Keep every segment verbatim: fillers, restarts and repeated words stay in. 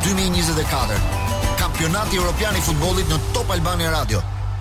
dy mijë e njëzet e katër. Kampionati Evropian i futbollit në Top Albania Radio.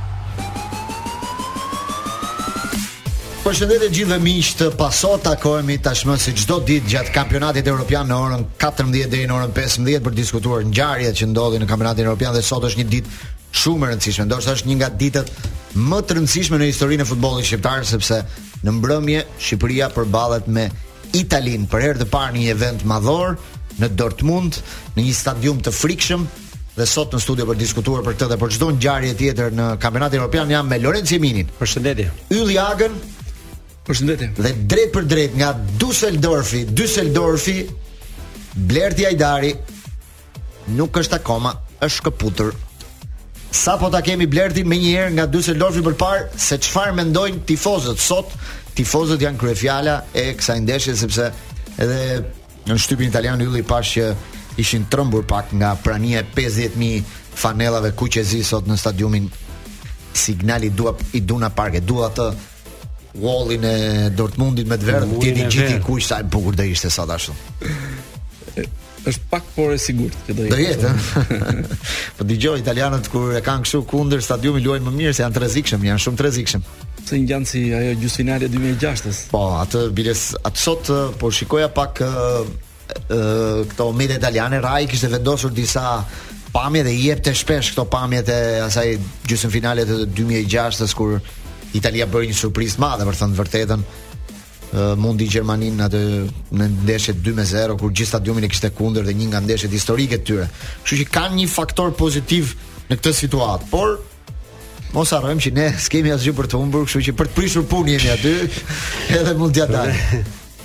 Përshëndetje gjithëve miq të Pasot, takohemi tashmë si çdo ditë gjatë kampionatit evropian në orën katërmbëdhjetë deri në orën pesëmbëdhjetë për të diskutuar ngjarjet që ndodhin në kampionatin evropian dhe sot është një ditë shumë e rëndësishme. Ndoshta është një nga ditët më të rëndësishme në historinë e futbollit shqiptar sepse në mbrëmje Shqipëria përballet me Italinë për herë të parë në një event madhor në Dortmund, në një stadium të frikshëm. Dhe sot në studio për diskutuar për këtë dhe për çdo ngjarje tjetër në kampionatin evropian jam me Lorenzo Jeminin. Përshëndetje. Ylli Agën. Përshëndetje. Dhe drejt për drejt nga Düsseldorfi, Düsseldorfi, Blerti Ajdari nuk është akoma, është shkëputur. Sa po ta kemi Blertin me njëherë nga Düsseldorfi përpara se çfarë mendojnë tifozët sot? Tifozët janë kryefjala e kësaj ndeshje sepse edhe në shtypin italian Ylli pash që ishin trembur pak nga prania e pesëdhjetë mijë fanellave kuqezi sot në stadiumin Signal Iduna Park. Dua atë wallin e Dortmundit me të verdhë, ti di gjithë kuq sa e bukur do ishte sot ashtu. Është pak por e sigurt që do jetë. Do jetë. Po dëgjoj italianët kur e kanë kështu kundër stadiumit luajnë më mirë se janë të rrezikshëm, janë shumë të rrezikshëm. Se ngjan si ajo gjysmëfinale dy mijë e gjashtës. Po, atë biles atë sot po shikoja pak uh, uh, këto media italiane, Rai kishte vendosur disa pamje dhe i jepte shpesh këto pamjet e asaj gjysmëfinale të dy mijë e gjashtës kur Italia bëri një surprizë madhe për thënë të vërtetën. Uh, mundi Gjermanin atë në ndeshje dy me zero kur gjithë stadiumin e kishte kundër dhe një nga ndeshjet historike të tyre. Kështu që kanë një faktor pozitiv në këtë situatë, por mos harrojmë që ne s'kemi asgjë për të humbur, kështu që për të prishur punë jemi aty edhe mund t'ja dalë.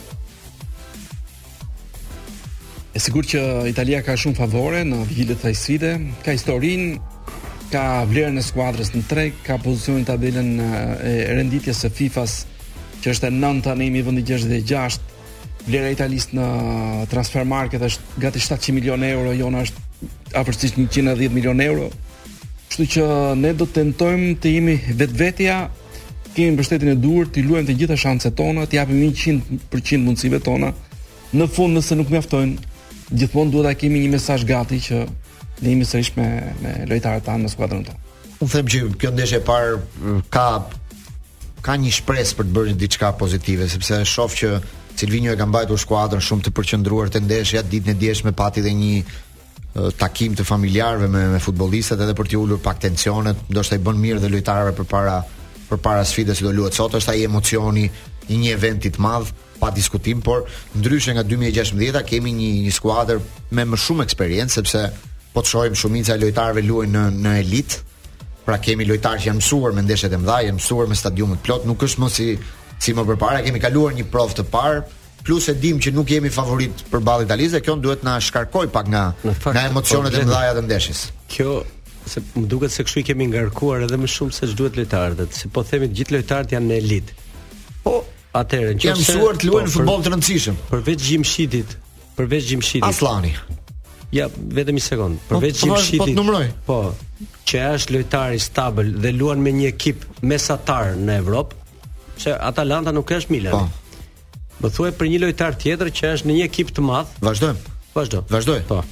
E sigurt që Italia ka shumë favore në vigjilën e kësaj sfide, ka historinë, ka vlerën e skuadrës në treg, ka pozicionin tabelën e renditjes së FIFA-s që është e nënta në imi vendi gjashtëdhjetë e gjashtë. Vlera e Italisë në Transfermarkt është gati shtatëqind milionë euro, jona është afërsisht njëqind e dhjetë milionë euro. Kështu që ne do të tentojmë të jemi vetvetja, kemi mbështetjen e duhur, të luajmë të gjitha shanset tona, të japim njëqind përqind mundësive tona. Në fund nëse nuk mjaftojnë, gjithmonë duhet ta kemi një mesazh gati që ne jemi sërish me me lojtarët tanë në skuadrën tonë. Unë them që kjo ndeshje e parë ka ka një shpresë për të bërë diçka pozitive, sepse shoh që Silvinho e ka mbajtur skuadrën shumë të përqendruar te ndeshja. Ditën e djeshme pati dhe një uh, takim të familjarëve me, me futbollistët edhe për t'i ulur pak tensionet, ndoshta i bën mirë dhe lojtarëve përpara përpara sfidës që do luhet sot. Është ai emocioni i një eventi të madh, pa diskutim, por ndryshe nga dy mijë e gjashtëdhjetë kemi një, një skuadër me më shumë eksperiencë, sepse po të shohim shumica e lojtarëve luajnë në në elitë. Pra kemi lojtarë që janë mësuar me ndeshjet e mëdha, janë mësuar me stadiumet plot, nuk është më si si më përpara, kemi kaluar një provë të parë, plus e dim që nuk jemi favorit përballë Italisë dhe kjo duhet na shkarkoj pak nga fakt, nga emocionet e mëdha të ndeshjes. Kjo se më duket se kështu i kemi ngarkuar edhe më shumë se ç'duhet lojtarët, se po themi të gjithë lojtarët janë në elitë. Po, atëherë që janë mësuar të luajnë futboll të rëndësishëm. Përveç Gjimshitit, përveç Gjimshitit. Aslani. Ja, vetëm një sekond. Përveç Gjimshitit. Po, që është lojtar i stabil dhe luan me një ekip mesatar në Evropë, se Atalanta nuk është Milan. Po. Më thuaj për një lojtar tjetër që është në një ekip të madh. Vazhdojmë. Vazhdo. Vazhdoj. Po.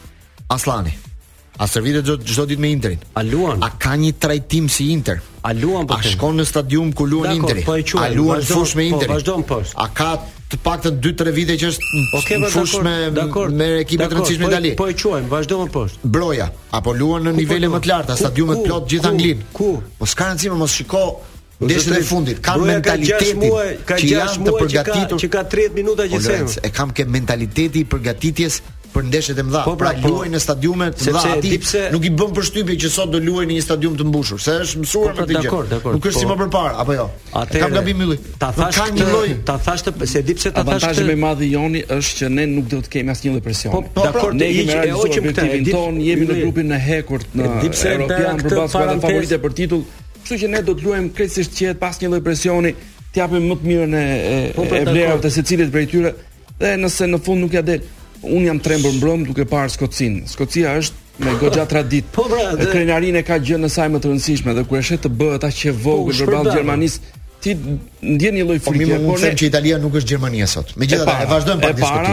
Aslani. A servitet çdo ditë me Interin? A luan? A ka një trajtim si Inter? A luan po? A shkon në stadium ku luan Interi? Po a luan fush me Interin? Po, vazhdon poshtë. A ka të paktën dy tre vite që është okay, në fush me me ekipet të rëndësishme në Itali? Po e quajmë, vazhdon poshtë. Broja, apo luan në nivele më të larta, stadiumet plot gjithë Anglinë. Ku? Po s'ka rëndësi, mos shiko ndeshjet e fundit, ka mentalitetin që janë të përgatitur, që ka tridhjetë minuta gjithsesi. E kam ke mentaliteti i përgatitjes për ndeshjet e mëdha. Po, pra, pra luajnë në stadiume të mëdha aty. Dipse... Nuk i bën përshtypje që sot do luajnë në një stadium të mbushur, se është mësuar me këtë gjë. Nuk është po, si më përpara, apo jo? Atere, kam gabim ylli. Ta thash ka një lloj, ta thash të se dipse ta thash. Avantazhi më i madh i Joni është që ne nuk do të kemi asnjë lloj presioni. Po, dakor, ne kemi realizuar objektivin ton, jemi në grupin e hekurt në European për bazë të favorite për titull. Kështu që ne do të luajmë krejtësisht qetë pas një lloj presioni, të japim më të mirën e e vlerave të secilit prej tyre dhe nëse në fund nuk ja del. Unë jam trembur mbrëm duke parë Skocinë. Skocia është me goxha tradit. Po pra, krenarinë ka gjën e saj më të rëndësishme dhe kur e shet të bëhet aq e vogël përballë Gjermanisë, ti ndjen një lloj frike. Po më them që Italia nuk është Gjermania sot. Megjithatë, e vazhdojmë pa diskutimin.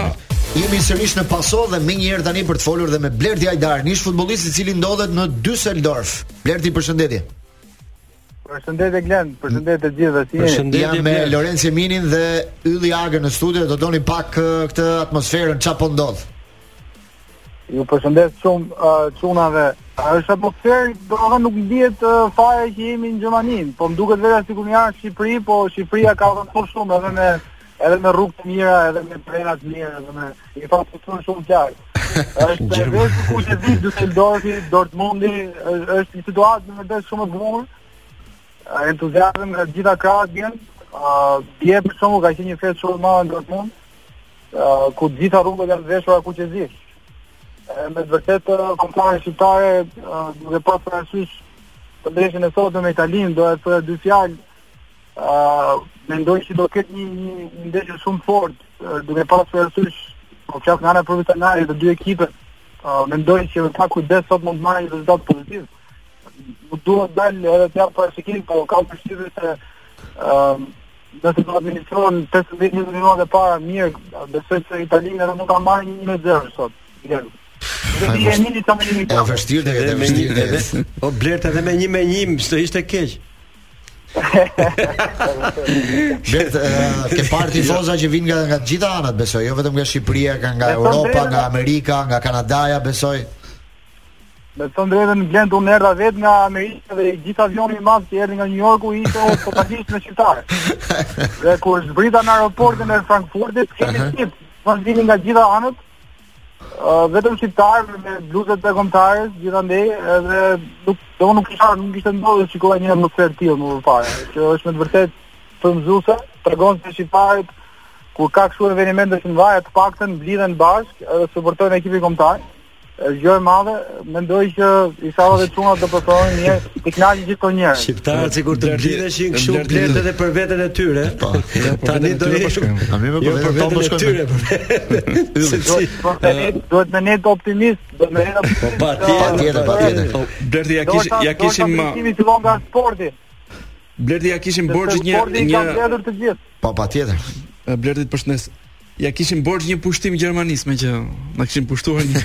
Jemi sërish në paso dhe më njëherë tani për të folur dhe me Blerti Hajdar, një futbollist i cili ndodhet në Düsseldorf. Blerti, përshëndetje. Përshëndetje Glen, përshëndetje të gjithëve. Si përshëndetje. Jam me Lorenzo Eminin dhe Ylli Agër në studio, do doni pak uh, këtë atmosferën çfarë po ndodh. Ju përshëndet shumë uh, çunave. Është atmosferë, domethënë nuk ndihet uh, fare që jemi në Gjermani, po më duket vetë sikur jam në Shqipëri, po Shqipëria ka avantuar shumë edhe me edhe me rrugë të mira, edhe me trena të mira, edhe me infrastrukturë shumë të qartë. Është vetë ku që di Düsseldorfi, Dortmundi, është një situatë më vërtet shumë e bukur. Entuziazëm nga gjitha krahët vjen. Dje për shembull ka qenë një festë shumë e madhe në Dortmund, ku të gjitha rrugët janë veshura kuqezisht. Me të vërtetë kombëtarët shqiptare duke pasur parasysh të ndeshjen e sotme me Italinë, do të thotë dy fjalë. Uh, mendoj që do ketë një, një, një ndeshje shumë fort, uh, duke pasur parasysh po flas nga ana profesionale të dy ekipet. Uh, mendoj që ka kujdes sot mund të marrë një rezultat pozitiv. Nuk duhet dalë edhe të japë parashikim, po ka përshtypjen se uh, nëse do administrohen pesëmbëdhjetë njëzet minuta e para mirë, besoj se Italia edhe nuk ka marrë një me zero sot. E vështirë dhe e vështirë dhe. O Blerta edhe me një me një, s'do ishte keq. Bert, uh, ke parë tifoza që vinë nga, nga gjitha anët, besoj, jo vetëm nga Shqipëria, ka nga Europa, nga Amerika, nga Kanadaja, besoj. Me të drejtën Glen, unë erdha vetë nga Amerika dhe gjithë avioni i madh që erdhi nga New Yorku ishte totalisht me shqiptarë. Dhe kur zbrita në aeroportin e Frankfurtit, kemi tip, pas vinin nga gjitha anët, uh, vetëm shqiptarë me bluzet e kombëtarës, gjithandej, edhe nuk do nuk kisha nuk kishte ndodhur të shikoj një atmosferë tillë më parë, që është me të vërtetë frymëzuese, tregon se shqiptarët kur ka kështu evente të mëdha të paktën blidhen bashkë edhe suportojnë ekipin kombëtar. Është gjë e madhe, mendoj që inshallah dhe çunat do përfundojnë mirë, të kënaqë gjithonjë. Shqiptarët sikur të blidheshin kështu blet edhe për veten e tyre. Tani do të a më po për veten e tyre. Duhet me ne të optimist, do me ne po patjetër, patjetër. Blerti ja kishim ja kishim kimi të longa sporti. Blerti ja kishim borxh një një po patjetër. Blerti të përshëndes. Ja kishim borxh një pushtim gjermanisë me që na kishin pushtuar një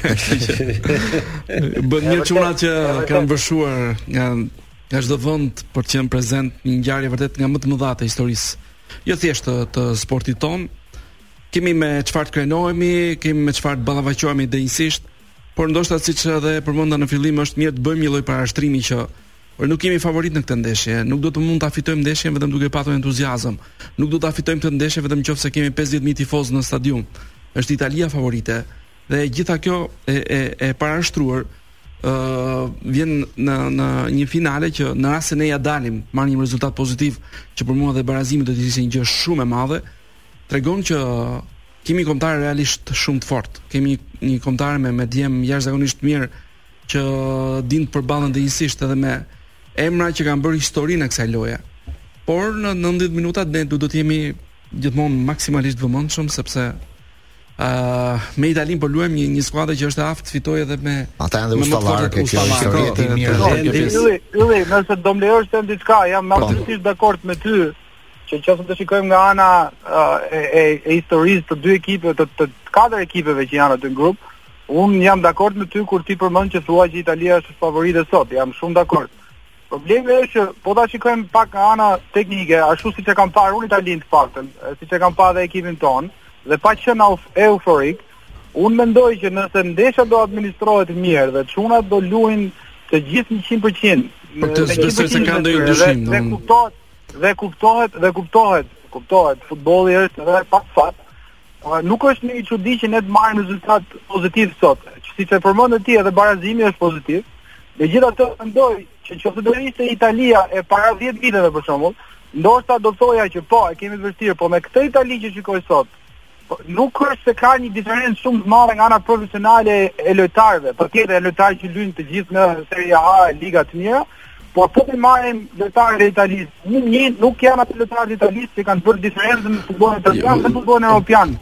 bën një çuna që kanë vëshuar nga nga çdo vend për të qenë prezant një ngjarje vërtet nga më të mëdha të historisë. Jo thjesht të, të sportit ton. Kemi me çfarë të krenohemi, kemi me çfarë të ballafaqohemi dënjësisht, por ndoshta siç edhe përmenda në fillim është mirë të bëjmë një lloj parashtrimi që por nuk kemi favorit në këtë ndeshje, nuk do të mund ta fitojmë ndeshjen vetëm duke patur entuziazëm. Nuk do ta fitojmë këtë ndeshje vetëm nëse kemi pesëdhjetë mijë tifozë në stadium. Është Italia favorite dhe gjitha kjo e e e parashtruar ë uh, vjen në në një finale që në rast se ne ja dalim, marrim një rezultat pozitiv, që për mua dhe barazimi do të ishte një gjë shumë e madhe, tregon që kemi kombëtar realisht shumë të fortë. Kemi një kombëtar me me djem jashtëzakonisht mirë që din të përballen dënjësisht edhe me emra që kanë bërë historinë e kësaj loje. Por në nëntëdhjetë minuta ne do të jemi gjithmonë maksimalisht vëmendshëm sepse ë uh, me Italinë po luajmë një, një skuadër që është aftë fitojë edhe me ata janë dhe ustallarë që histori e mirë. Ylli, ylli, nëse do më lejosh të them diçka, jam absolutisht dakord me ty që nëse të shikojmë nga ana e e, e historisë të dy ekipeve, të, të katër ekipeve që janë aty në grup, unë jam dakord me ty kur ti përmend që thua që Italia është favorite sot, jam shumë dakord. Problemi është që po ta shikojmë pak nga ana teknike, ashtu siç e kam parë unë Italinë të paktën, siç e kam parë dhe ekipin ton, dhe pa qenë euforik, unë mendoj që nëse ndeshja do administrohet mirë dhe çunat do luajnë të gjithë njëqind përqind. Për të besoj se kanë ndonjë dyshim, dhe kuptohet, dhe kuptohet, dhe kuptohet, kuptohet, futbolli është edhe pak fat. Nuk është një çudi që ne të marrim rezultat pozitiv sot. Siç e përmendë ti, edhe barazimi është pozitiv. Megjithatë mendoj që nëse do ishte Italia e para dhjetë viteve për shembull, ndoshta do thoja që po, e kemi të vështirë, po me këtë Itali që shikoj sot, nuk është se ka një diferencë shumë të madhe nga ana profesionale e lojtarëve, patjetër janë lojtarë që luajnë të gjithë në Serie A, liga të mira, por po të marrim lojtarët e Italisë, një një nuk janë ato lojtarët e Italisë që kanë bërë diferencën në futbollin italian dhe në futbollin evropian.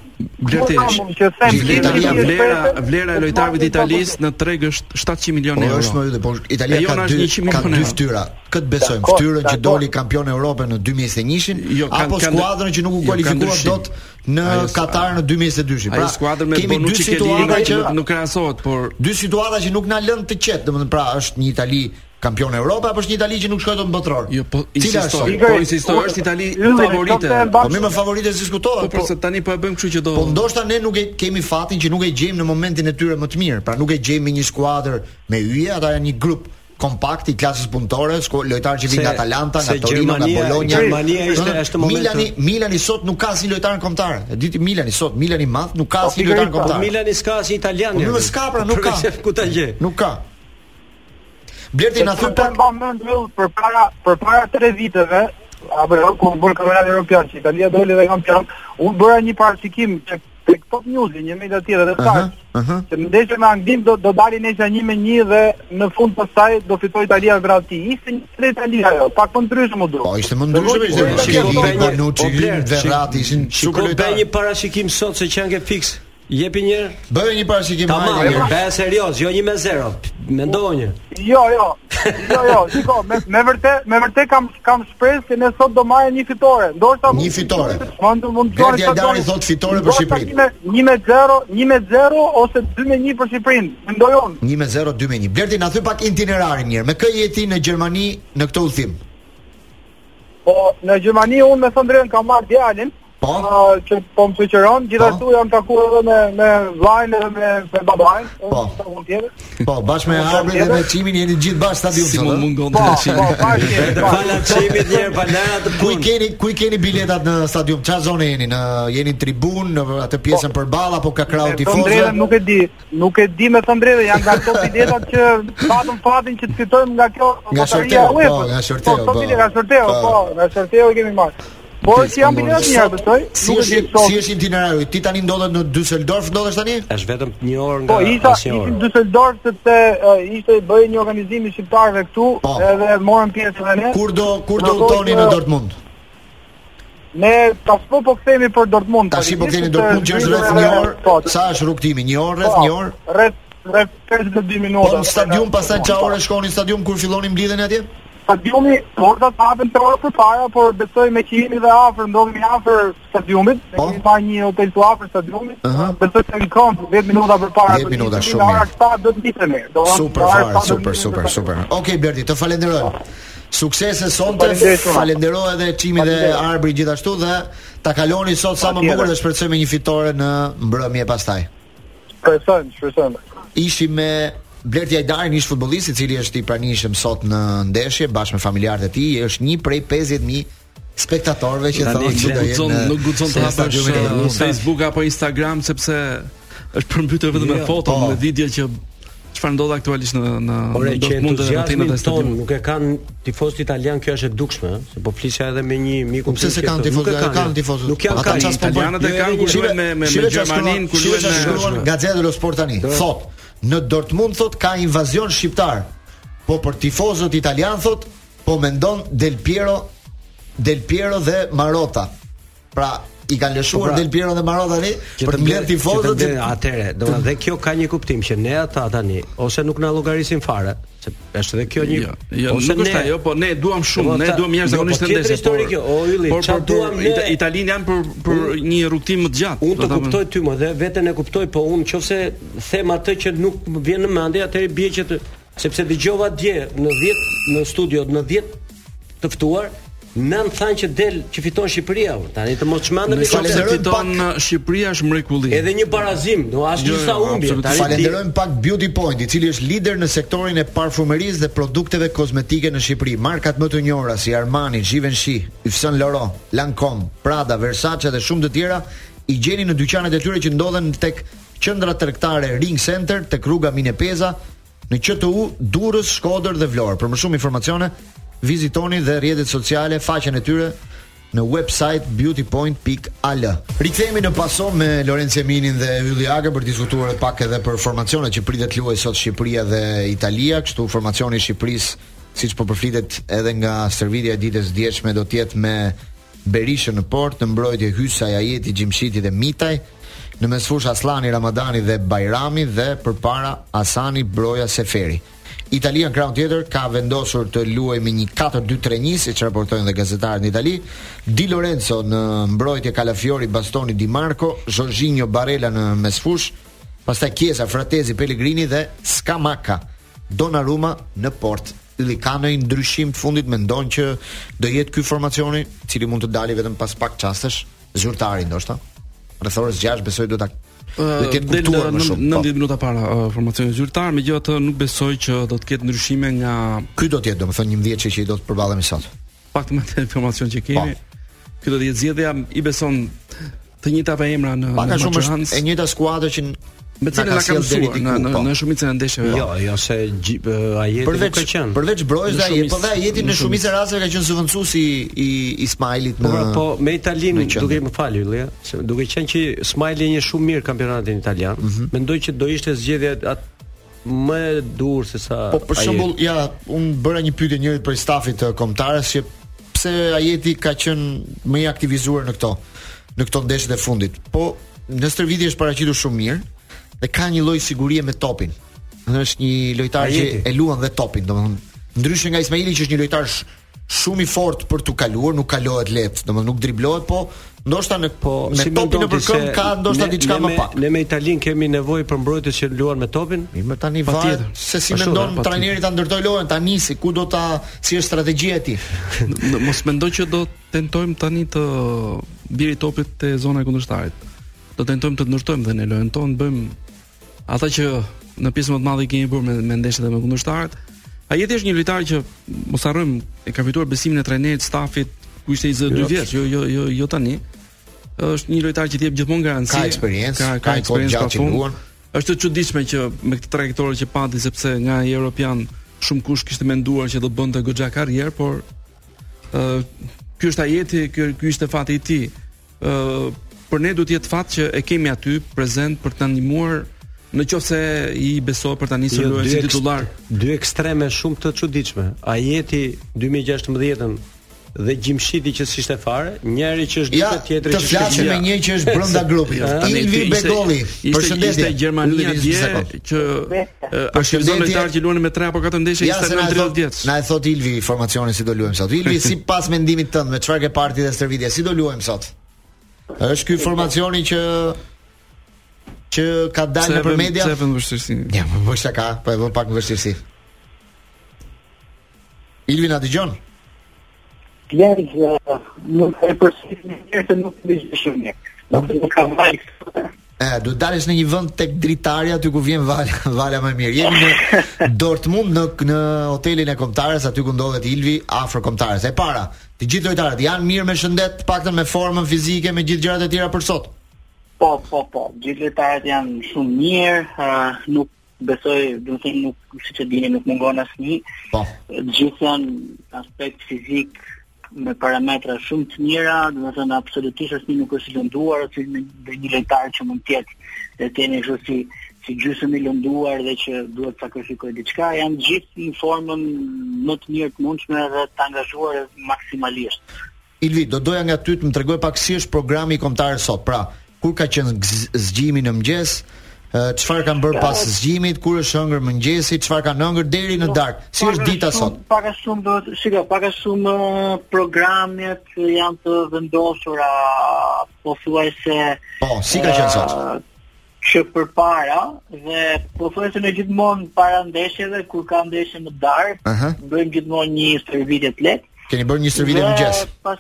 Blerti, Italia vlera vlera e lojtarëve të Italisë në treg është shtatëqind milionë euro. Është më ytë, por Italia ka dy ka dy fytyra. Këtë besojmë, fytyrën që doli kampion e Europës në dy mijë e njëntësh apo skuadrën që nuk u kualifikuar dot në Katar në dy mijë e dyshit. Pra, skuadra me Bonucci që nuk krahasohet, por dy situata që nuk na lën të qetë, domethënë pra është një Itali kampion e Europës apo është një Itali që nuk shkoi dot në botror? Jo, po insistoj, po insistoj, është Itali favorite. Po më me favorite diskutohet, po se tani po e bëjmë kështu që do. Po ndoshta ne nuk e kemi fatin që nuk e gjejmë në momentin e tyre më të mirë. Pra nuk e gjejmë një skuadër me yje, ata janë një grup kompakt i klasës punëtore, lojtarë që vinë nga Atalanta, nga Torino, nga Bologna. Gjermania ishte është momenti. Milani, Milani sot nuk ka asnjë lojtar kombëtar. E diti Milani sot, Milani i madh nuk ka asnjë lojtar kombëtar. Milani s'ka asnjë italian. Nuk ska, pra nuk ka. Ku ta gjej? Nuk ka. Blerti na thot pak mend për para për para tre viteve, apo kur bën kampionat evropian, që Italia doli dhe kampion, unë bëra një parashikim që tek Top News, një media tjetër dhe thash, që në ndeshjen me Anglinë do do dalin nesër një me një dhe në fund pastaj do fitojë Italia vrati. Ishte një tre Italia ajo, pak më ndryshe më duhet. Po ishte më ndryshe, ishte Chiellini, Bonucci, Verratti, ishin super lojtarë. Bëj një parashikim sot se çan ke fiks. Jepi një. Bëj një parashikim më një herë. Bëj serioz, jo një me zero. Mendoj një. Jo, jo. Jo, jo, shiko, me me vërtet, me vërtet kam kam shpresë se ne sot do marrim një fitore. Ndoshta një fitore. Mund mund të thonë Dani thot fitore për Shqipërinë. një me zero, një me zero ose dy me një për Shqipërinë. Mendoj unë. një me zero, dy me një. Blerti na thy pak itinerarin mirë. Me kë jeti në Gjermani në këtë udhim? Po, në Gjermani unë me Sondren kam marrë djalin. Po, uh, që po më sugjeron, gjithashtu jam takuar edhe me me vllajën edhe me me babain, po. Po, bashkë me Arbrin dhe me Çimin jeni gjithë bashkë stadium sot. Si mund mungon të Çimin? Po, bashkë. Fala Çimit një herë, fala atë. Ku i keni, ku i keni biletat në stadium? Çfarë zone jeni? Në jeni në tribunë, në atë pjesën po, përballë apo ka krau tifozë? Nuk e di. Nuk e di me Sondrën, janë nga ato biletat që patëm fatin që të fitojmë nga kjo nga sorteu, po, nga sorteu, po. Nga sorteu, po, nga sorteu e kemi marrë. Por si jam bilet një besoj. Si është si është itinerari? Ti tani ndodhet në Düsseldorf, ndodhesh tani? Është vetëm një orë nga Po, isha në Düsseldorf sepse ishte bëj një organizim i shqiptarëve këtu edhe morën pjesë edhe ne. Kur do kur do udhtoni në Dortmund? Ne tash po po kthehemi për Dortmund. Tash po ktheheni në Dortmund që është rreth një orë. Sa është rrugtimi? Një orë, rreth një orë? Rreth rreth pesëdhjetë e dy minuta. Po në stadium pastaj çfarë ore shkoni në stadium kur filloni mblidhen atje? Stadiumi portat hapen tre orë përpara, por besoj me që jemi dhe afër, ndodhemi afër stadiumit, ne kemi marrë një hotel të afër stadiumit. Besoj se kam dhjetë minuta përpara. dhjetë minuta shumë mirë. Do të ditemi. Super fare, super, super, super. Okej Berti, të falenderoj. Suksese sonte. Falenderoj edhe Çimi dhe Arbri gjithashtu dhe ta kaloni sot sa më bukur dhe shpresojmë një fitore në mbrëmje pastaj. Shpresojmë, shpresojmë. Ishim me Blerti Ajdarin, ish futbollist i cili është i pranishëm sot në ndeshje bashkë me familjarët e tij, është një prej pesëdhjetë mijë spektatorëve që thonë se do jenë. Nuk guxon të hapësh në Facebook apo Instagram sepse është përmbytur vetëm me foto, me video që çfarë ndodh aktualisht në në Dortmund dhe rrugtimet e stadiumit. Nuk e kanë tifozët italian, kjo është e dukshme, se po flisja edhe me një miku pse se kanë tifozë, kanë tifozë. Nuk janë kanë italianët e kanë kur luajnë me me Gjermaninë, kur luajnë me Gazzetta dello Sport tani. Thot në Dortmund thot ka invazion shqiptar. Po për tifozët italian thot, po mendon Del Piero, Del Piero dhe Marotta. Pra i kanë lëshuar Del Piero dhe Marotta tani për të mbledh tifozët. Atëre, domethënë dhe kjo ka një kuptim që ne ata tani ose nuk na llogarisin fare, se është edhe kjo një jo, jo, ose nuk është ajo, po ne duam shumë, ne duam jashtëzakonisht të ndeshje. Por kjo, o Ylli, çfarë duam ne? Italinë janë për për një rrugtim më të gjatë. Unë të kuptoj ty më dhe veten e kuptoj, po unë nëse them atë që nuk më vjen në mendje, atëherë bie që të, sepse dëgjova dje në dhjetë në studio në dhjetë të ftuar nën thanë që del që fiton Shqipëria. Tani të mos çmendemi se fiton Shqipëria është mrekulli. Edhe një barazim, do as gjë sa humbje. Falenderojmë pak Beauty Point, i cili është lider në sektorin e parfumerisë dhe produkteve kozmetike në Shqipëri. Markat më të njohura si Armani, Givenchy, Yves Saint Laurent, Lancome, Prada, Versace dhe shumë të tjera i gjeni në dyqanet e tyre që ndodhen tek qendra tregtare Ring Center, tek rruga Minepeza, në Q T U, Durrës, Shkodër dhe Vlorë. Për më shumë informacione vizitoni dhe rrjetet sociale, faqen e tyre në website beautypoint dot a l. Rikthehemi në paso me Lorenzo Eminin dhe Ylli Aga për diskutuar pak edhe për formacionet që pritet luajë sot Shqipëria dhe Italia. Kështu formacioni i Shqipërisë, siç po përflitet edhe nga stërvitja e ditës djeshme, do të jetë me Berishën në port, në mbrojtje Hysa, Ajeti, Gjimshiti dhe Mitaj. Në mesfush Aslani Ramadani dhe Bajrami dhe përpara Asani Broja Seferi. Italia në krahun tjetër ka vendosur të luajë me një katër dy tre një, siç raportojnë dhe gazetarët në Itali. Di Lorenzo në mbrojtje, Calafiori, Bastoni, Di Marco, Jorginho, Barella në mesfush, pastaj Chiesa, Fratesi, Pellegrini dhe Scamacca. Donnarumma në port. Ylli ka në ndryshim të fundit, mendon që do jetë ky formacioni, i cili mund të dalë vetëm pas pak çastesh, zyrtari ndoshta. Rreth orës gjashtë besoj do ta do të ketë kulturë më shumë. nëntëdhjetë minuta para uh, formacioni zyrtar, megjithatë nuk besoj që do të ketë ndryshime nga ky do të jetë, domethënë një mbledhje që i do të përballemi sot. Pak të më të informacion që kemi. Ky do të jetë zgjedhja, i beson të njëjtave emra në Pak a shumë është e njëjta skuadër që me cilën na ka mësuar në në, në shumicën e ndeshjeve. Jo, jo se Ajeti nuk ka qenë. Përveç Brojës dhe Ajeti, po dhe Ajeti në shumicën e rasteve ka qenë zëvendësuesi i Ismailit në. Po, po me Italinë duke më falë Yllia, duke qenë që Ismaili një shumë mirë kampionatin italian, mm -hmm. mendoj që do ishte zgjedhja atë më e dur se sa. Po për shembull, ja, un bëra një pyetje njërit për stafit të kombëtarës që pse Ajeti ka qenë më i aktivizuar në këto në këto ndeshjet e fundit. Po në stërvitje është paraqitur shumë mirë dhe ka një lloj sigurie me topin. Është një lojtar që e luan dhe topin, domethënë ndryshe nga Ismaili që është një lojtar sh shumë i fortë për të kaluar, nuk kalohet lehtë, domethënë nuk driblohet, po ndoshta në po, me si topin nëpër këmbë ka ndoshta diçka më pak. Ne me Italin kemi nevojë për mbrojtës që luan me topin. Mirë, tani varet se si mendon trajneri ta ndërtoj lojën, ta nisi, ku do ta si është strategjia e tij. Mos mendoj që do tentojmë tani të biri topit te zona e kundërshtarit. Do tentojmë të ndërtojmë dhe në lojën tonë, bëjmë ata që në pjesën më të madhe i kemi bërë me, me ndeshjet e me kundërshtarët. Ajeti është një lojtar që mos harrojmë e ka fituar besimin e trajnerit, stafit, ku ishte njëzet e dy vjeç, jo jo jo jo tani. Është një lojtar që jep gjithmonë garanci, ka eksperiencë, ka, ka eksperiencë pa fund. Është e çuditshme që me këtë trajektorë që pati, sepse nga i europian shumë kush kishte menduar që do të bënte goxha karrierë, por ë uh, ky është Ajeti, ky ky ishte fati i tij. ë uh, Por ne duhet të jetë fat që e kemi aty prezant për të ndihmuar në qoftë se i besohet për ta nisur lojën si titullar. Dy ekstreme shumë të çuditshme. Ajeti dy mijë e gjashtëmbëdhjetë dhe Gjimshiti që s'ishte fare, njëri që është ditë tjetri që është. Ja, të flasim me një që është brenda grupit. Ilvi Begolli. Përshëndetje. Ishte Gjermania dje që është një lojtar që luan me tre apo katër ndeshje ishte në tridhjetë vjeç. Na e thot Ilvi informacionin si do luajmë sot. Ilvi, sipas mendimit tënd, me çfarë ke parti dhe stërvitje, si do luajmë sot? Është ky formacioni që që ka dalë nëpër media. Se vën vështirësi. Ja, po çka ka, po e vën pak vështirësi. Ilvi na dëgjon? Ja, nuk e përsërit një herë të nuk të dëgjoj shumë mirë. Nuk ka vaj. Eh, do dalësh në një vend tek dritarja aty ku vjen vala, vala më mirë. Jemi në Dortmund në në hotelin e kombëtarës, aty ku ndodhet Ilvi afër kombëtarës. E para, të gjithë lojtarët janë mirë me shëndet, paktën me formën fizike, me gjithë gjërat e tjera për sot. Po, po, po. Gjithë lojtarët janë shumë mirë, uh, nuk besoj, do të thënë nuk, siç e dini, nuk mungon asnjë. Po. Gjithë janë aspekt fizik me parametra shumë të mira, do të thënë absolutisht asnjë nuk është i lënduar, ose në një lojtar që mund të jetë të tani kështu si si gjysmë i lënduar dhe që duhet të sakrifikojë diçka, janë gjithë në formën më të mirë të mundshme dhe të angazhuar maksimalisht. Ilvi, do doja nga ty të më tregoj pak si është programi i kombëtarës sot. Pra, kur ka qenë zgjimi në mëngjes, çfarë kanë bërë pas zgjimit, kur është hëngër mëngjesi, çfarë kanë hëngër deri në darkë. Si është dita sot? Pak a shumë do, shiko, pak a shumë programet janë të vendosura pothuajse. Po, si ka qenë sot? Që përpara dhe pothuajse në gjithmonë para ndeshjeve kur ka ndeshje në darkë, uh -huh. bëjmë gjithmonë një stërvitje të lehtë. Keni bërë një stërvitje në mëngjes? Pas...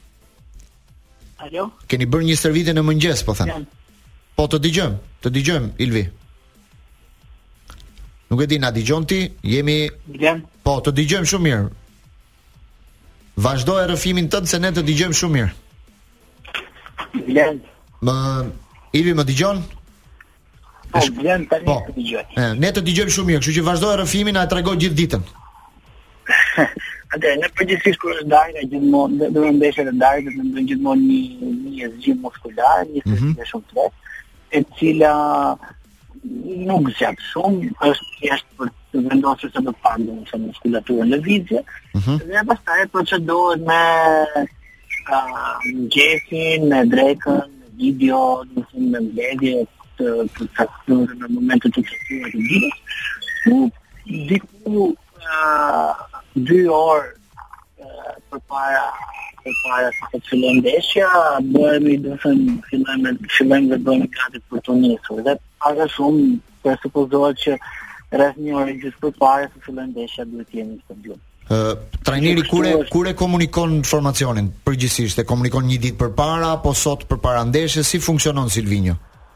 Alo? Keni bërë një stërvitje në mëngjes, po them. Po të dëgjojmë, të dëgjojmë Ilvi. Nuk e di, na dëgjon ti? Jemi Gjem. Po, të dëgjojmë shumë mirë. Vazhdoj rrëfimin tënd se ne të dëgjojmë shumë mirë. Gjem. Më Ilvi më dëgjon? Po, Gjem tani po. Të dëgjoj. Ne të dëgjojmë shumë mirë, kështu që vazhdoj rrëfimin, na e tregoj gjithë ditën. Atë, në përgjithësisht kur është darkë, gjithmonë do të ndeshjet e darkës, do të gjithmonë një një zgjim muskular, një stërvitje mm -hmm. shumë të lehtë, e cila nuk zgjat shumë, është thjesht për të vendosur sa më pak domethënë muskulaturën në lëvizje, mm -hmm. dhe pastaj procedohet me mëngjesin, me drekën, me video, do të thënë mbledhje të të caktuar në momente të caktuara të ditës. Ku diku dy orë përpara përpara se të fillojë ndeshja, bëhemi do të thënë fillojmë fillojmë të bëjmë gati për të nisur. Dhe pak a shumë presupozohet që rreth një orë gjysmë përpara se fillojë ndeshja duhet të jemi në stadium. Uh, trajneri kure kure komunikon informacionin përgjithsisht, e komunikon një ditë përpara apo sot përpara ndeshjes, si funksionon Silvinjo?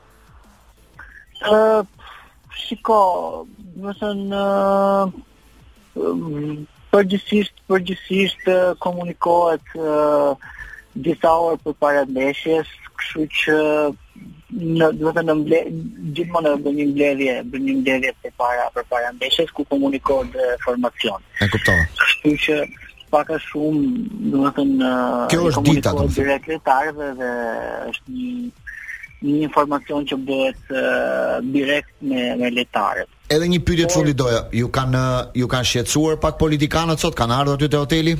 Ë uh, shiko, do të thënë uh, përgjithsisht përgjithsisht uh, komunikohet uh, disa orë përpara ndeshjes, kështu që në do të thënë mbledh gjithmonë bën një mbledhje, bën një mbledhje përpara përpara ndeshjes ku komunikohet informacion. E kuptova. Kështu që pak a shumë, do të thënë kjo është dita direkt lojtarëve dhe është një një informacion që bëhet uh, direkt me me lojtarët. Edhe një pyetje të fundit doja, ju kanë ju kanë shqetësuar pak politikanët sot, kanë ardhur aty te hoteli?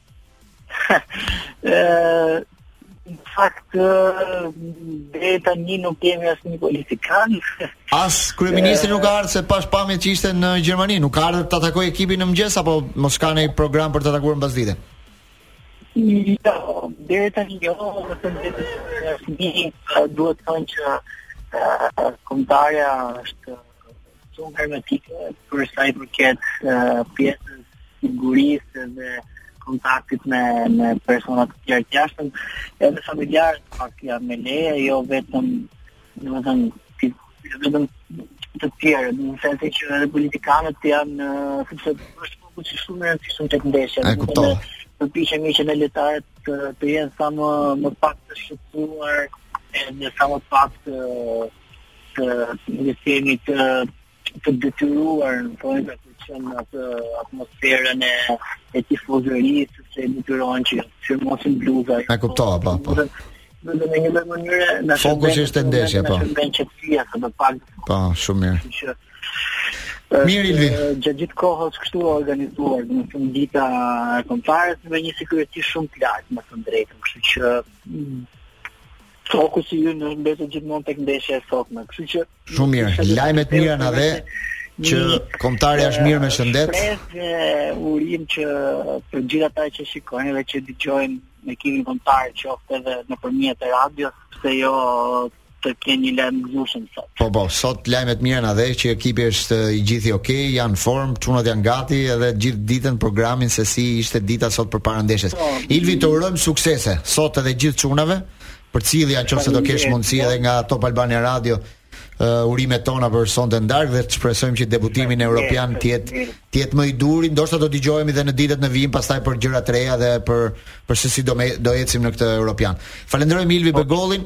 Ë Në fakt, deri tani nuk kemi asnjë politikan. As kryeministri nuk ka ardhur se pas pamje që ishte në Gjermani, nuk ka ardhur të takojë ekipin në mëngjes apo mos ka ndonjë program për të takuar mbasdite? Jo, deri tani jo, vetëm asnjë duhet të thonë që kombëtarja është shumë hermetike për sa i përket pjesës sigurisë dhe kontaktit me me persona të tjerë të jashtëm, edhe familjarët pak janë me leje, jo vetëm, domethënë, jo vetëm të tjerë, në sensin që edhe politikanët janë, sepse është fokus i shumë i rëndësishëm tek ndeshja. E kuptova. Përpiqemi që ne lojtarët të, të jenë sa më më pak të shqetësuar, edhe sa më pak të të të themi të të detyruar në fund në atë atmosferën e, e tifozërisë, se detyrohen që firmosin bluza. E kuptova, po, po. Në një lloj mënyre na fokusi është ndeshja, po. Bën çetësia se më pak. Po, shumë mirë. Që mirë Ilvi. Gjatë gjithë kohës kështu organizuar, domethënë dita e kombëtarës me një siguri shumë të lartë, më të drejtën, kështu që fokusi ju në mbetet gjithmonë tek ndeshja e sotme. Kështu që shumë mirë. Lajmet mira na dhe që kombëtarja është mirë me shëndet. Shpresë urim që për gjithë ata që shikojnë dhe që dëgjojnë ekipin kombëtar, qoftë edhe nëpërmjet e radios, pse jo të kenë një lajm gëzueshëm sot. Po po, sot lajmet mirë na dhe që ekipi është i gjithë okay, janë në formë, çunat janë gati edhe gjithë ditën programin se si ishte dita sot përpara ndeshjes. Ilvi, të urojmë suksese sot edhe gjithë çunave. Për cilja nëse do kesh mundësi edhe nga Top Albania Radio uh, urimet tona për sonte ndarkë dhe të shpresojmë që debutimin evropian të jetë të jetë më i duri, ndoshta do dëgjohemi edhe në ditët në vijim pastaj për gjëra të reja dhe për për se si do me, do ecim në këtë europian. Falenderojmë Ilvi për gollin.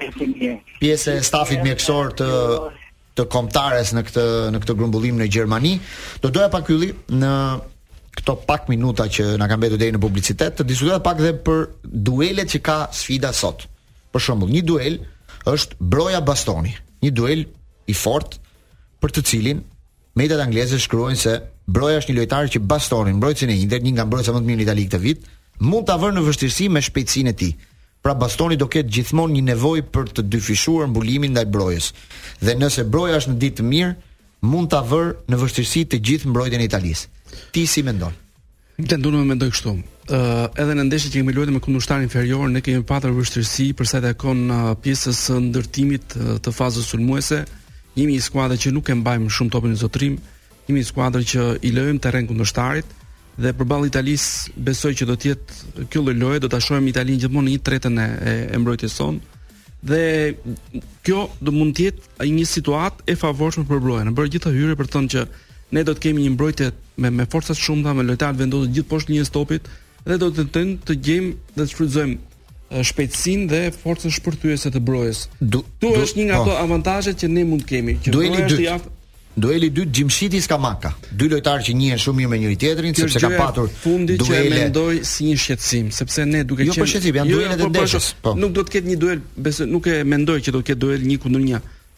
Pjesë e stafit mjekësor të të kombëtares në këtë në këtë grumbullim në Gjermani. Do doja pak ylli në këto pak minuta që na kanë mbetur deri në publicitet të diskutojmë pak edhe për duelet që ka sfida sot. Për shembull, një duel është Broja Bastoni, një duel i fortë për të cilin mediat angleze shkruajnë se Broja është një lojtar që Bastoni, mbrojtësin e Inter, një nga mbrojtësit më të mirë në Itali këtë vit, mund ta vërë në vështirësi me shpejtësinë e tij. Pra Bastoni do ketë gjithmonë një nevojë për të dyfishuar mbulimin ndaj Brojës. Dhe nëse Broja është në ditë të mirë, mund ta vërë në vështirësi të gjithë mbrojtjen e Italisë. Ti si mendon? Tentu në mendoj kështu. Uh, edhe në ndeshjet që kemi luajtur me kundërshtar inferior, ne kemi pasur vështirësi për sa i takon uh, pjesës së ndërtimit uh, të fazës sulmuese. Jemi një skuadër që nuk e mbajmë shumë topin në zotrim, jemi një skuadër që i lejojmë terren kundërshtarit dhe përballë Italisë besoj që do të jetë kjo lloj loje, do ta shohim Italinë gjithmonë në një tretën e, e, e mbrojtjes son. Dhe kjo do mund të jetë një situatë e favorshme për Brojën. Bërë gjithë hyrje për të thënë që ne do të kemi një mbrojtje me me forca të shumta, me lojtarë vendosur gjithë poshtë linjës topit dhe do të tentojmë të gjejmë dhe të shfrytëzojmë shpejtësinë dhe forcën shpërthyese të Brojës. Ktu është një nga ato avantazhet që ne mund të kemi. Që dueli i dytë. Dueli i dytë Gjimshiti Skamaka. Dy lojtarë që njihen shumë mirë me njëri tjetrin, sepse kanë patur fundi që e mendoj si një shqetësim, sepse ne duke qenë jo për shqetësim, janë duelet e ndeshjes. Po. Nuk do të ketë një duel, besoj, nuk e mendoj që do të ketë duel një kundër një,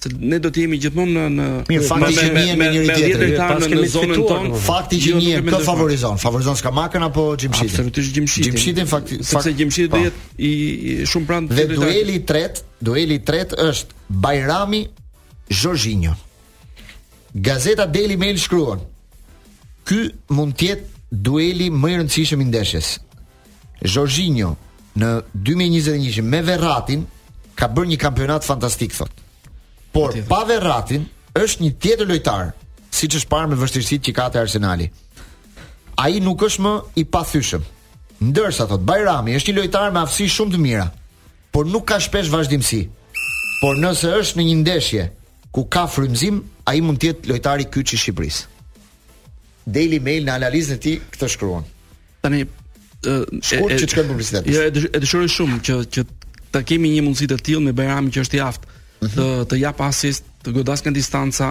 se ne do të jemi gjithmonë në në Mirë, fakti që njihen me njëri tjetrin, pas kemi në zonën tonë. Fakti që njihen kë favorizon? Favorizon Skamakën apo Gjimshitin? Absolutisht Gjimshitin. Gjimshitin fakti, sepse Gjimshiti do jetë i shumë pranë. Dhe dueli i tretë, dueli i tretë është Bajrami Jorginho. Gazeta Daily Mail shkruan: ky mund të jetë dueli më i rëndësishëm i ndeshjes. Jorginho në dy mijë e njëzet e një me Verratin ka bërë një kampionat fantastik, thot. Por pa Verratin është një tjetër lojtar, siç është parë me vështirësitë që ka te Arsenali. Ai nuk është më i pathyeshëm. Ndërsa thot Bajrami është një lojtar me aftësi shumë të mira, por nuk ka shpesh vazhdimsi. Por nëse është në një ndeshje ku ka frymëzim, ai mund të jetë lojtari kyç i Shqipërisë. Daily Mail në analizën e tij këtë shkruan. Tani shkurt që shkon publicitet. Jo, e dëshiroj shumë që që ta kemi një mundësi të tillë me Bajramin që është i aftë. të të jap asist, të godas nga distanca,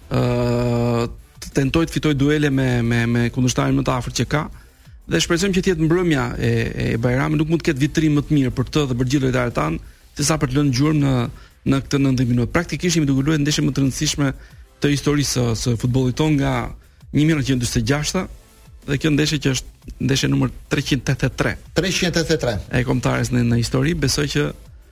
ë të tentoj të fitoj duele me me me kundërshtarin më të afërt që ka, dhe shpresojmë që të jetë mbrëmja e e Bajramit nuk mund të ketë vitrinë më të mirë për të dhe për gjithë lojtarët tanë, sesa për të lënë gjurmë në në këtë nëntëdhjetë minuta. Praktikisht jemi duke luajtur ndeshjen më të rëndësishme të historisë së, së futbollit ton nga një mijë nëntëqind e njëzet e gjashta dhe kjo ndeshje që është ndeshja numër treqind e tetëdhjetë e tre. treqind e tetëdhjetë e tre. E kombëtares në në histori, besoj që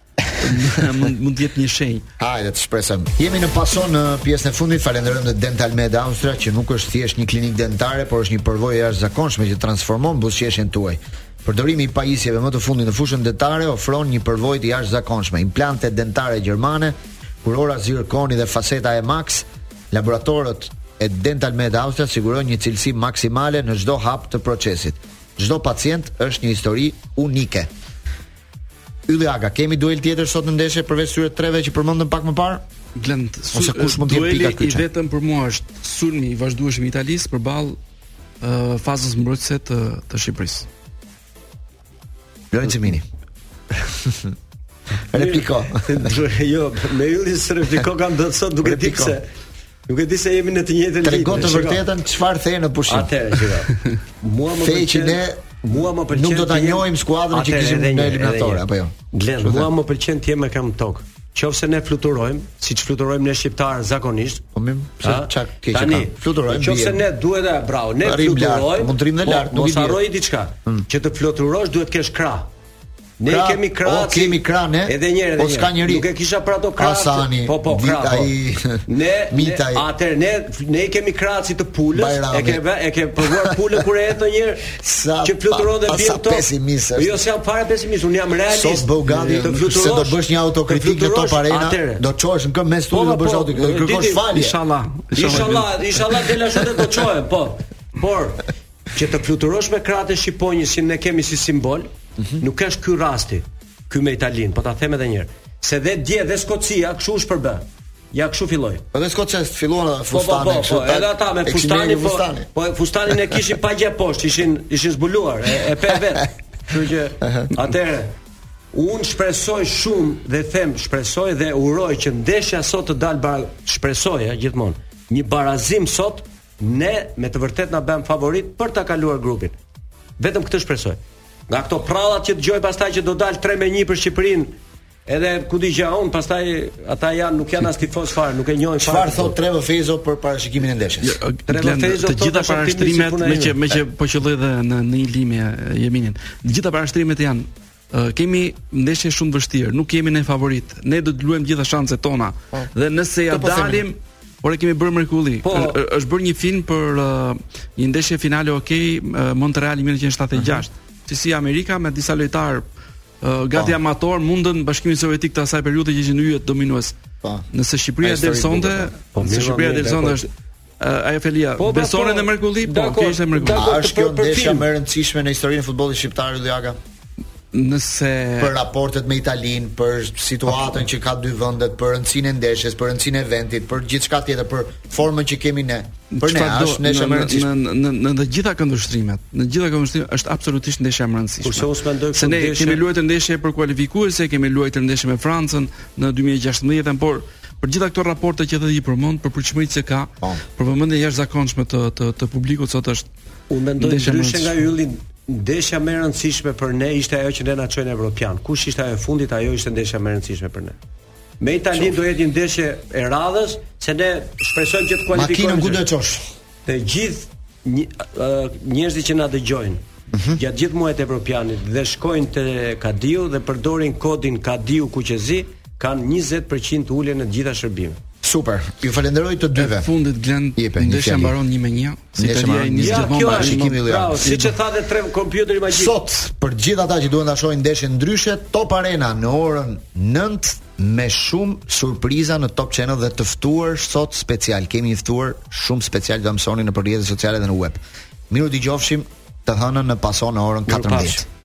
mund mund të jetë një shenjë. Hajde të shpresojmë. Jemi në pason në pjesën e fundit. Falenderojmë Dental Med Austria që nuk është thjesht një klinikë dentare, por është një përvojë e jashtëzakonshme që transformon buzëqeshjen tuaj. Përdorimi i pajisjeve më të fundit në fushën dentare ofron një përvojë të jashtëzakonshme. Implante dentare gjermane, kurora zirkoni dhe faceta e Max, laboratorët e Dental Med Austria sigurojnë një cilësi maksimale në çdo hap të procesit. Çdo pacient është një histori unike. Ylli Aga, kemi duel tjetër sot në ndeshje përveç këtyre treve që përmendëm pak më parë? Glend, ose kush mund të jetë pika kyçe? I vetëm për mua është sulmi i vazhdueshëm i Italisë përballë uh, fazës mbrojtëse të, të Shqipërisë. Lorenzo Mini. Repliko. Jo, me Ylli se repliko kam dhënë sot duke di pse. Nuk e di se jemi në të njëjtën linjë. Tregon të vërtetën çfarë the në pushim. Atëherë, shiko. Mua më pëlqen Mua më pëlqen. Nuk do ta njohim skuadrën që kishim në eliminatore apo jo. Glen, mua më pëlqen të jem me kam tok. Qofse ne fluturojmë, siç fluturojmë ne shqiptar zakonisht. Po më, pse çak keq ka. Fluturojmë. Qofse ne duhet të bravo, ne fluturojmë. Mund të rrim në lart, nuk i di. Mos harroj diçka. Që të fluturosh duhet të kesh krah. Ne pra, kemi krah, o kemi krah ne. Edhe një herë, po s'ka njëri. Nuk e kisha për ato krah. Asani, po po krah. Ai ne mitaj. Atëherë ne ne kemi krah si të pulës, e ke e ke provuar pulën kur e et ndonjëherë që fluturon dhe bie to. Jo, s'jam fare pesimist, un jam realist. Sot Bogati se do bësh një autokritik në Top Arena, do të çohesh në këmbë mes studios do bësh autokritik, do kërkosh falje. Inshallah. Inshallah, inshallah dela shoqë do çohem, po. Por që të fluturosh me krahët e shqiponjës që ne kemi si simbol, nuk është ky rasti. Ky me Italin, po ta them edhe një herë. Se dhe dje dhe Skocia kshu u shpërbe. Ja kshu filloi. Po dhe Skocia filluan fustanin kështu. Po, po, edhe ata me fustanin, po, po fustanin e kishin pa gjë poshtë, ishin ishin zbuluar, e, e pe vet. Kështu që atëherë un shpresoj shumë dhe them, shpresoj dhe uroj që ndeshja sot të dalë, shpresoj gjithmonë një barazim sot, ne me të vërtet na bëjmë favorit për ta kaluar grupin. Vetëm këtë shpresoj. Nga këto prallat që dëgjoj pastaj që do dal tre me një për Shqipërinë, edhe ku di gjë on, pastaj ata janë nuk janë as tifoz fare, nuk e njohin fare. Çfarë thot Trevo Fezo për parashikimin e ndeshjes? Trevo Fezo të gjitha parashtrimet me që me që po qelloj edhe në në një limje Jeminin. Të gjitha parashtrimet janë uh, kemi ndeshje shumë vështirë, nuk kemi ne favorit. Ne do të luajmë gjitha shanset tona. Oh. Dhe nëse ja dalim, por e kemi bërë mrekulli. Po, është bërë një film për uh, një ndeshje finale okay, uh, Montreal një mijë nëntëqind e shtatëdhjetë e gjashtë. Si Amerika me disa lojtar uh, gati oh. amator mundën Bashkimin Sovjetik të asaj periudhe që ishin yjet dominues. Po. Nëse Shqipëria delsonte, po, nëse Shqipëria delsonte është uh, ajo felia. Po, besonin në mrekulli, po, kishte mrekulli. A është kjo ndeshja më e rëndësishme në historinë e futbollit shqiptar, Lyaga? Nëse për raportet me Italinë, për situatën që ka dy vendet, për rëndësinë e ndeshjes, për rëndësinë e eventit, për gjithçka tjetër, për formën që kemi ne. Për ne është ndeshja më e rëndësishme në në në të gjitha këndvështrimet. Në të gjitha këndvështrimet është absolutisht ndeshja më e rëndësishme. Kurse unë mendoj se ne kemi luajtur ndeshje për kualifikuese, kemi luajtur ndeshje me Francën në dy mijë e gjashtëdhjetë, por për gjitha këto raporte që edhe i përmend për përçmëritë që ka, për vëmendje jashtëzakonshme të të të publikut sot është. Unë mendoj ndryshe nga Ylli, ndeshja më e rëndësishme për ne ishte ajo që ne na çojnë Evropian. Kush ishte ajo e fundit, ajo ishte ndeshja më e rëndësishme për ne. Me Itali do jetë një ndeshje e radhës, se ne shpresojmë që të kualifikojmë. Makinën ku do të çosh? Të gjithë një, uh, njerëzit që na dëgjojnë uh-huh. gjatë gjithë muajit evropianit dhe shkojnë te Kadiu dhe përdorin kodin Kadiu Kuqezi, kanë njëzet përqind ulje në të gjitha shërbimet. Super. Ju falenderoj të dyve. Në fundit Glen, ndeshja mbaron një me një. Si Italia i nis gjithmonë me shikimin e Lion. Siç e thatë tre kompjuteri magjik. Sot për gjithë ata që duan ta shohin ndeshjen ndryshe, Top Arena në orën nëntë me shumë surpriza në Top Channel dhe të ftuar sot special. Kemi një ftuar shumë special, do mësoni në rrjetet sociale dhe në web. Miru dëgjofshim të hënën në pason në orën katërmbëdhjetë.